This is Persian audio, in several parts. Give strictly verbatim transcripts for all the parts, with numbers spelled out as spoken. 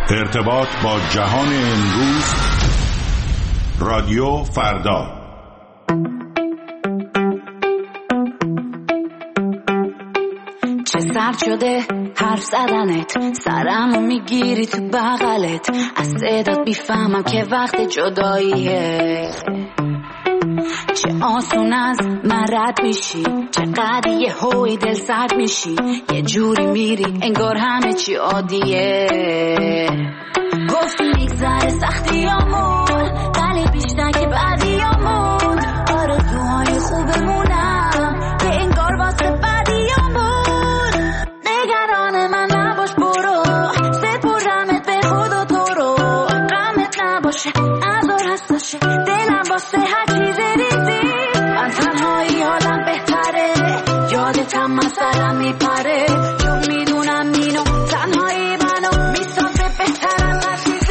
ارتباط با جهان امروز، رادیو فردا. چه سرد شده حرف زدنت، سرمو میگیری تو بغلت، از صدات بیفهمم که وقت جداییه. چه آسون از من رد میشی، چقدر یه هوی دل سرد میشی، یه جوری میری انگار همه چی عادیه. گفتی میگذره سختیامون، ولی بیشتر که بعدیامون، آرزوهای خوبمونم که انگار واسه بعدیامون. نگران من نباش برو، سپردمت به خود و تو رو، غمت نباشه ازار هستاشه دلم واسه هر چیز ریزی. من تنهایی حالم بهتره، یادتم من سرم میپره، چون میدونم اینو تنهایی منو میسازه بهتر از هر چیزی.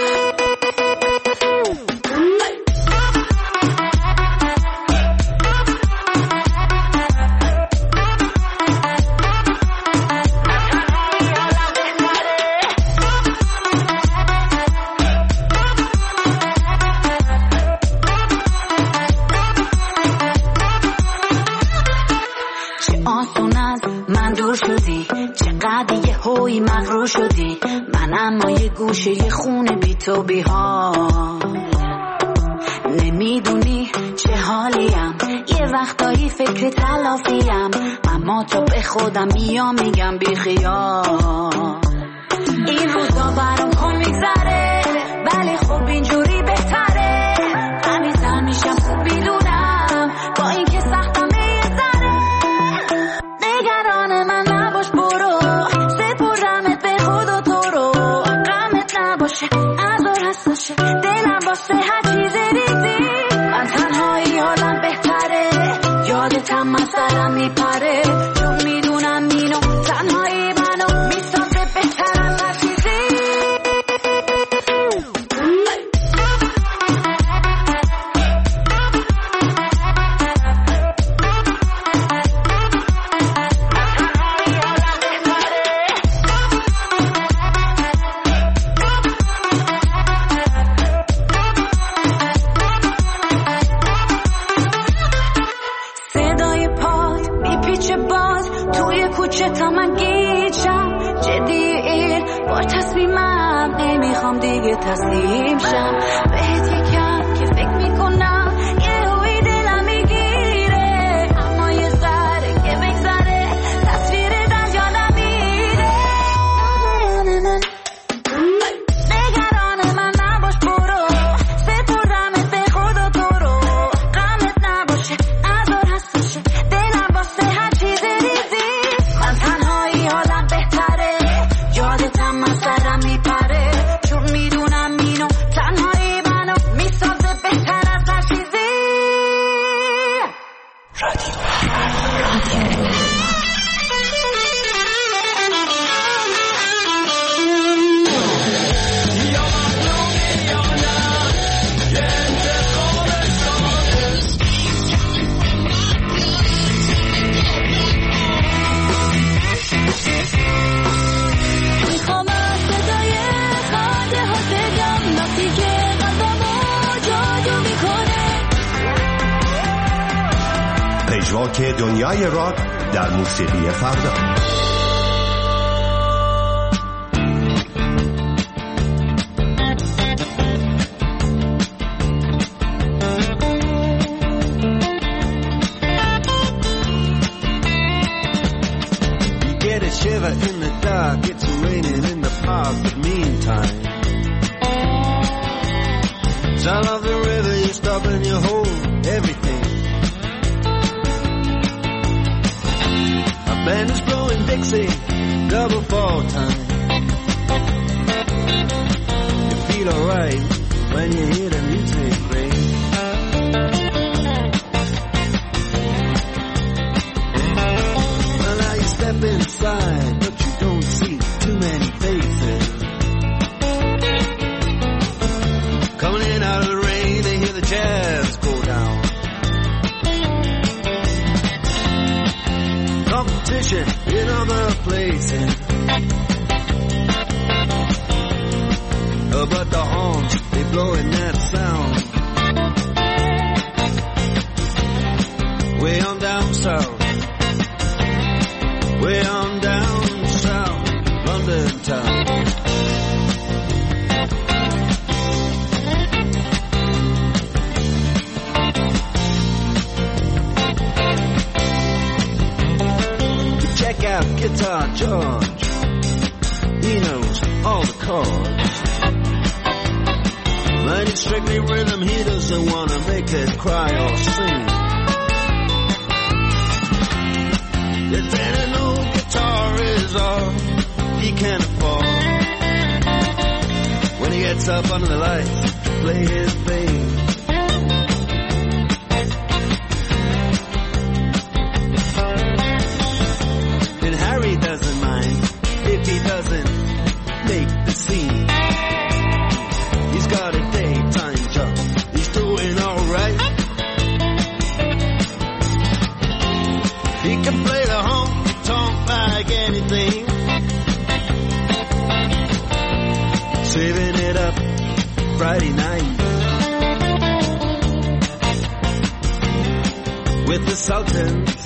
چقدر یه هوی مغرور شدی، من اما یه گوشه یه خونه بی تو بی حال. نمیدونی چه حالیم، یه وقتایی فکر تلافیم، اما تو به خودم میام میگم بی خیال. این روزا برام کن میگذره، ولی خب اینجوری بهتره. غمیزم میشم خوب بیدونم، با این که سختم یه ذره. نگران من نباش برو، سپردمت به خود و تو رو، غمت نباشه ازار هستاشه دلم واسه هر چیز ریزی. من تنهایی حالم بهتره، یادتم من سرم میپره، چون میدونم اینو تنهایی منو میسازه بهتر از هر چیزی. کوچه تا من گیجم جدیه با تصمیمم، نمیخوام دیگه تسلیم شم بهت یکم که فکر میکنم یه هوی دلم میگیره، اما یه ذره که بگذره تصویر در جا نمیره. نگران من نباش برو، سپردمت به خود و تو رو، غمت نباشه ازار هستاشه دلم واسه هر چیز ریزی. من تنهایی حالم بهتره، یادتم من سرم میپره، چون میدونم اینو تنهایی منو میسازه بهتر از هر چیزی. رادیو پژواک دنیای راک در موسیقی فردا. You get a shiver in the dark, it's raining in the park, but meantime sound of the river, you stop and you hold everything. Band is blowing Dixie, double fall time. You feel alright when you hear the music ring. Well, now you step inside, but you don't see too many faces. Coming in out of the rain, they hear the jazz go down. Competition in other places. but the horns, they blowing that sound. Way on down south, way on down south, London town. Check out Guitar George, he knows all the chords. But it's strictly rhythm, he doesn't want to make it cry or sing. The tenor no guitar is all he can afford. When he gets up under the lights to play his thing. And Harry doesn't mind if he doesn't make the scene. He's got a daytime job, he's doing alright. He can play the honky-tonk like anything, saving it up Friday night with the Sultans,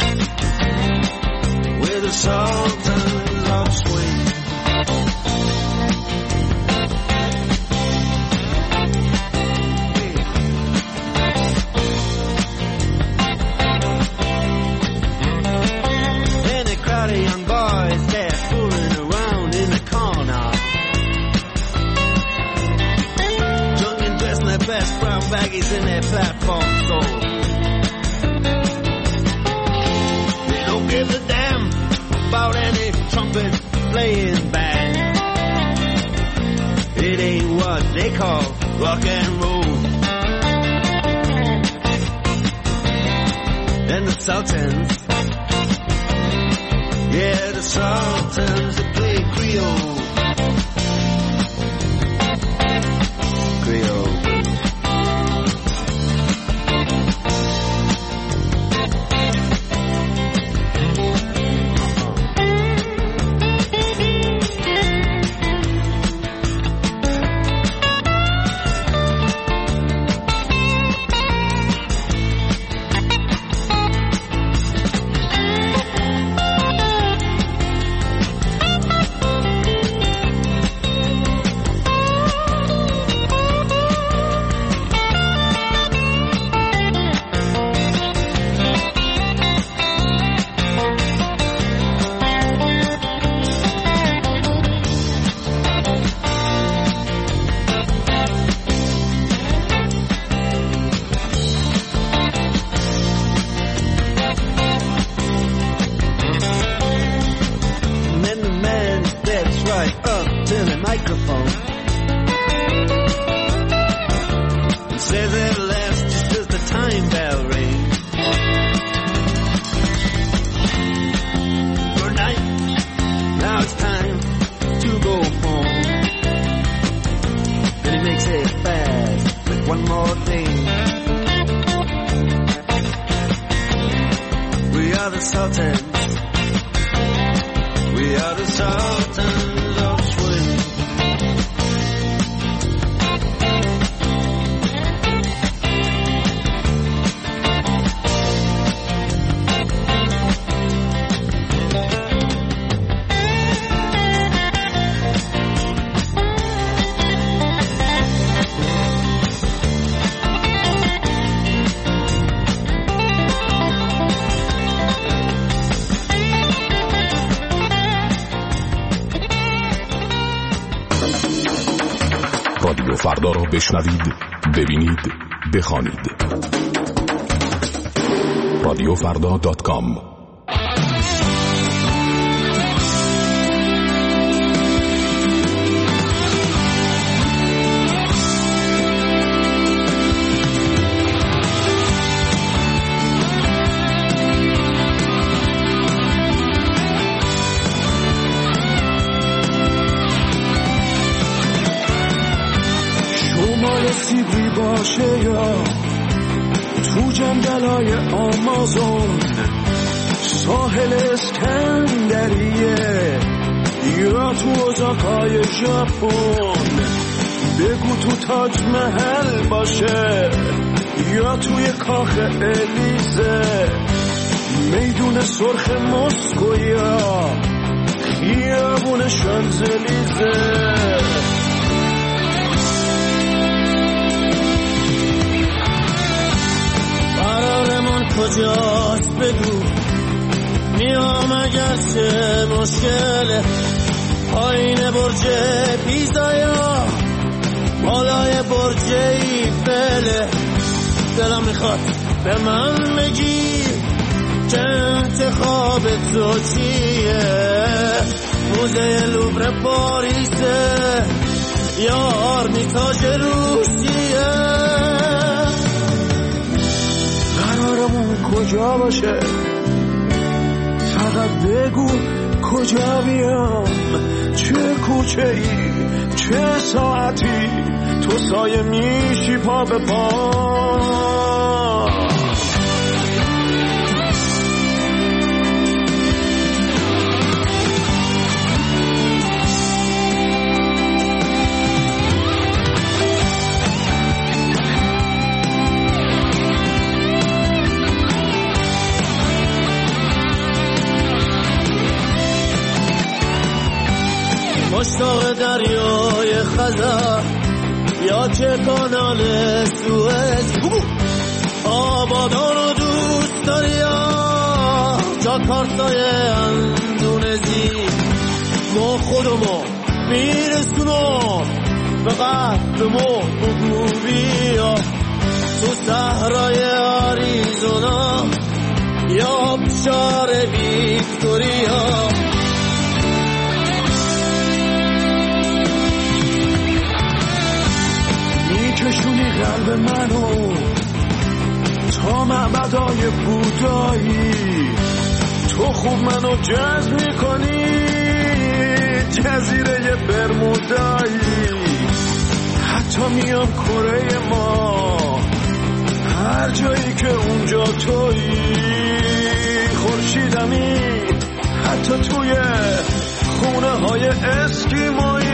with the Sultans of Swing. Young boys, they're fooling around in the corner, drunk and dressed in their best brown baggies in their platform soles. They don't give a damn about any trumpet playing band. It ain't what they call rock and roll. And the Sultans, yeah, the Sultans, they play Creole. Creole. رادیو فردا را بشنوید، ببینید، بخوانید. رادیو فردا دات کام. سیبری باشه یا تو جنگلای آمازون، ساحل اسکندریه یا تو ازاقای ژاپن، بگو تو تاج محل باشه یا توی کاخ الیزه، میدون سرخ مسکو یا خیابون شانزلیزه. قرارمون کجاست بگو، میام اگر چه مشکله، پایین برج پیزا یا بالای برج ایفله. دلم میخواد به من بگی که انتخاب تو چیه، موزه لوور پاریسه یا آرمیتاژ روسیه. قرارمون کجا باشه، فقط بگو کجا بیام، چه کوچه ای چه ساعتی، تو سایه میشی پا به پا. مشتاق دریای خزر یا که کانال سوئز، آبادان رو دوست داری یا جاکارتای اندونزی، ما خودمو میرسونم به قهرمو بگو بیا، تو صحرای آریزونا یا بشار ویکتوریا. میکشونی قلب منو تا معبدای بودایی، تو خوب منو جذب میکنی جزیره برمودایی، حتی میام کره ما هر جایی که اونجا تویی، خورشیدمی حتی توی خونه های اسکیمایی.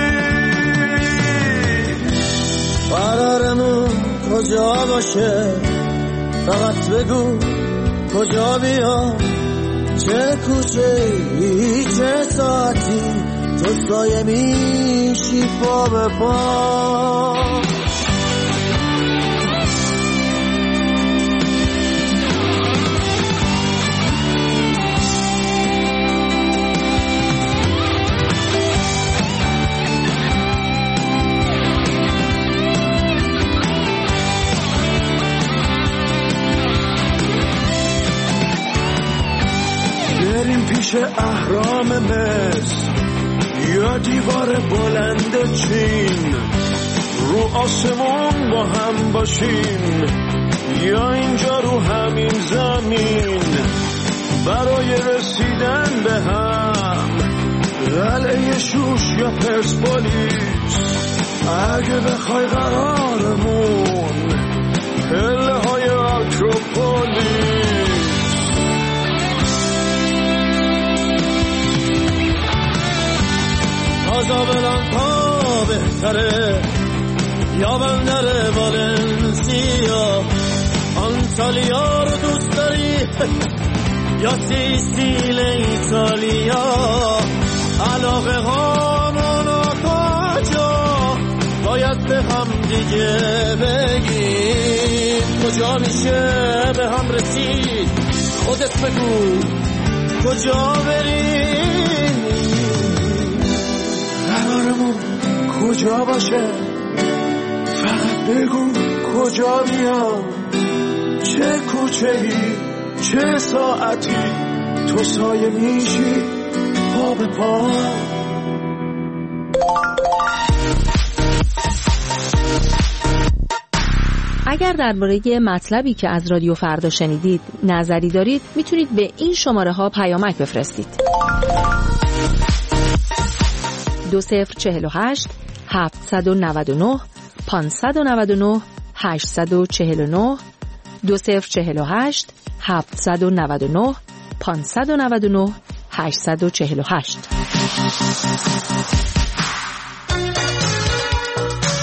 قرارمون کجا باشه، فقط بگو کجا بیام، چه کوچه ای چه ساعتی، تو سایه میشی پا به پا. پیش اهرام مصر یا دیوار بلند چین، رو آسمون با هم باشیم یا اینجا رو همین زمین، برای رسیدن به هم قلعه شوش یا پرسپولیس، اگه بخوای قرارمون پله های آکروپولیس. کازابلانکا بهتره یا بندر والنسیا، آنتالیا رو دوست داری یا سیسیل ایتالیا، علاقه هامون کجا باید به هم دیگه بگیم، کجا میشه به هم رسید، خودت بگو کجا بریم. قرارمون کجا باشه، فقط بگو کجا بیام، چه کوچه ای چه ساعتی، تو سایه میشی پا به پا. اگر درباره مطلبی که از رادیو فردا شنیدید نظری دارید، میتونید به این شماره ها پیامک بفرستید: دو صفر چهل و هشت هفتصد و نود و نه پانصد و نود و نه هشتصد و چهل و نه، دو صفر چهل و هشت هفتصد و نود و نه پانصد و نود و نه هشتصد و چهل و هشت.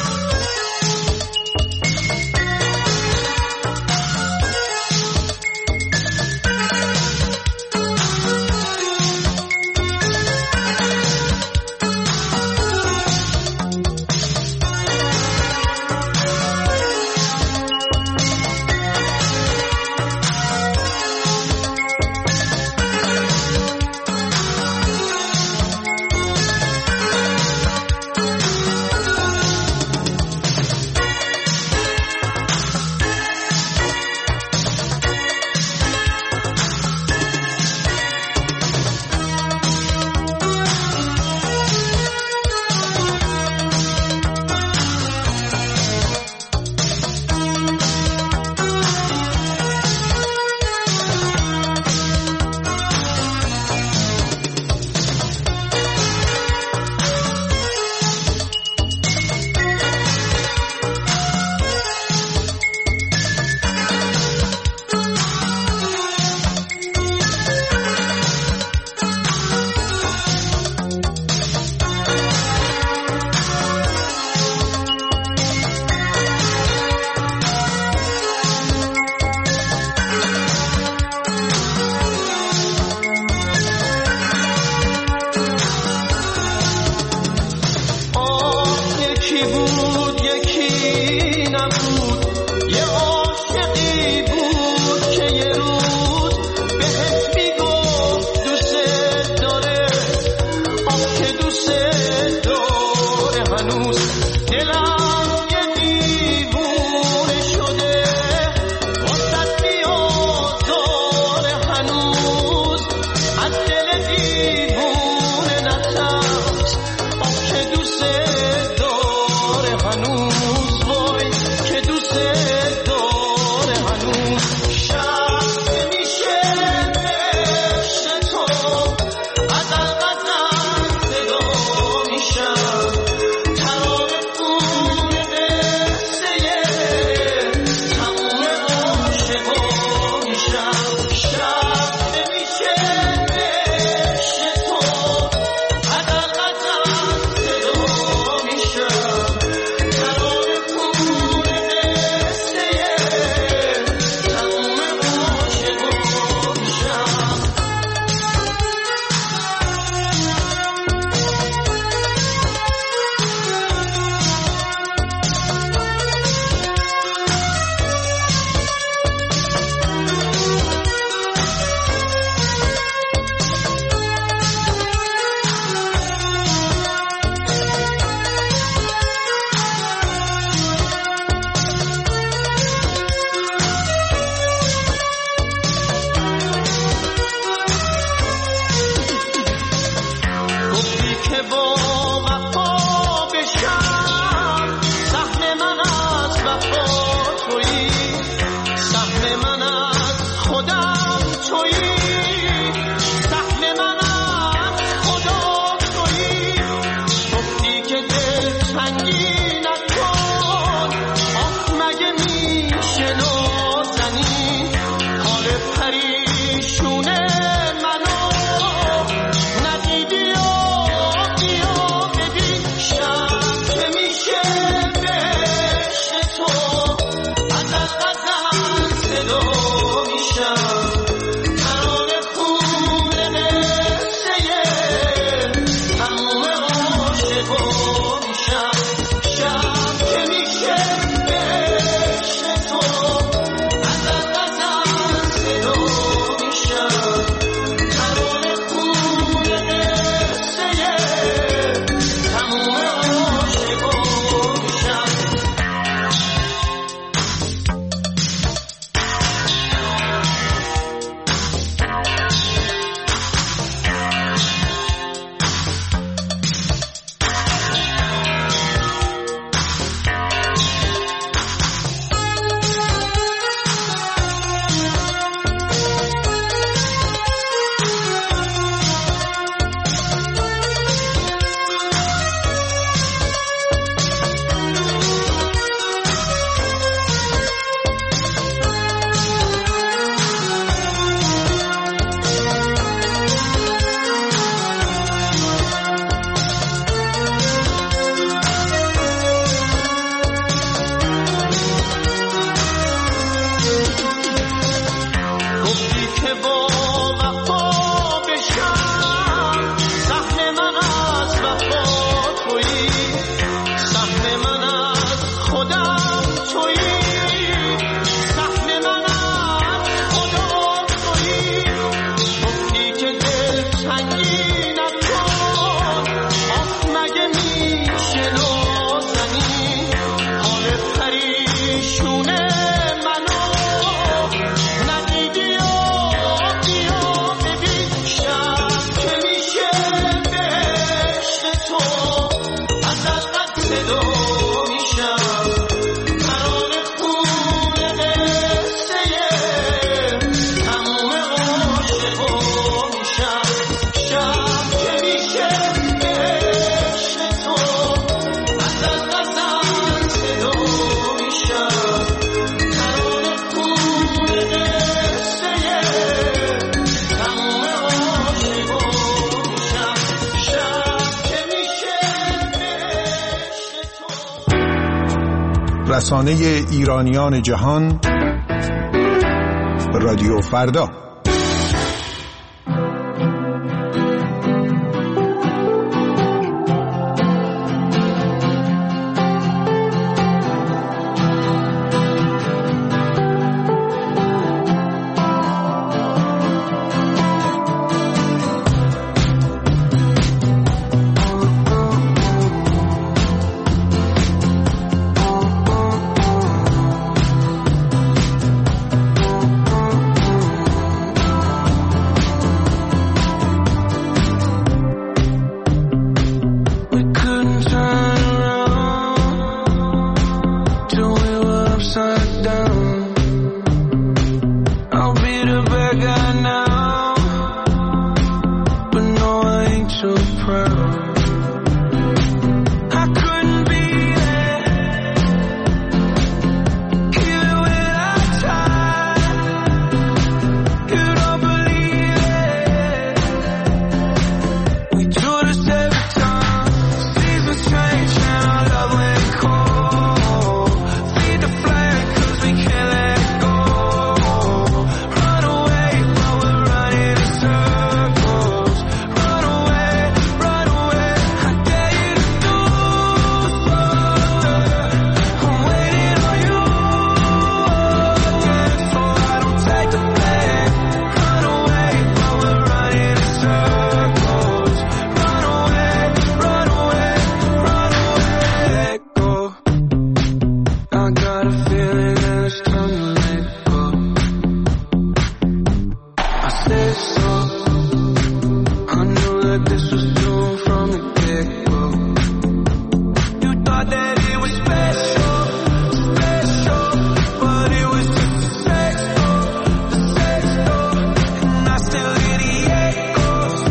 یکی بود یکی نبود، یه عاشقی بود که یه روز بهت میگفت دوست داره، آخ که دوست داره هنوز دلم یه دیوونه شده، واسه بیازاره هنوز از دل دیوونه نترس، آخ که دوست داره هنوز، وای که دوست داره هنوز. شب نمیشه عشق تو، غزل غزل صدا میشم، ترانه خون قصه تموم عاشقا میشم. شب نمیشه عشق تو، غزل غزل صدا میشم، ترانه خون قصه تموم عاشقا میشم. گفتی که با وفا بشم، سهم من از وفا تویی، سهم من از خودم تویی، سهم من از خدا تویی. گفتی که دل تنگی نکن، آخ مگه میشه نازنی، حال پریشونه منو ندیدی و بیا ببین. شب که میشه عشق تو، غزل غزل صدا میشم، ترانه خون قصه تموم عاشقا میشم. شب که میشه عشق تو، غزل غزل صدا میشم، ترانه خون قصه تموم عاشقا میشم. گفتی که با وفا بشم، سهم من از وفا تویی، سهم من از خودم تویی، سهم من از خدا تویی. گفتی که دل تنگی نکن، آخ مگه میشه نازنی، حال پریشونه منو ندیدی و بیا ببین. شب که میشه عشق تو، غزل غزل صدا میشم، ترانه خون قصه تموم عاشقا میشم. شب که میشه عشق تو، غزل غزل صدا میشم، ترانه خون قصه تموم عاشقا میشم. شب که میشه عشق تو. رسانه ایرانیان جهان، رادیو فردا. turn around till we were upside down. I'll be the bad guy now, but no, I ain't too proud.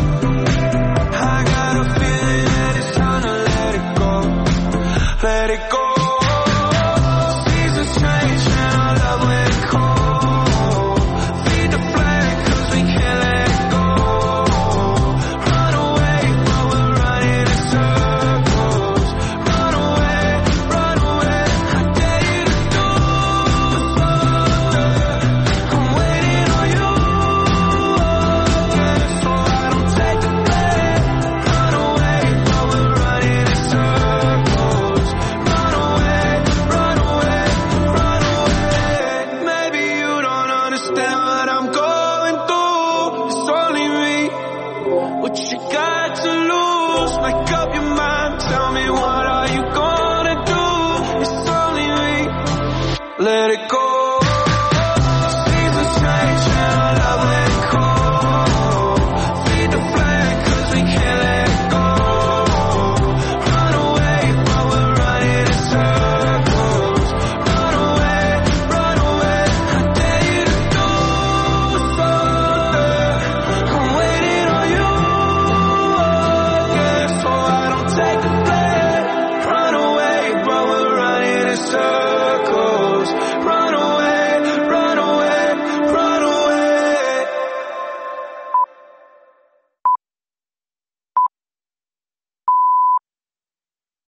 Let it go.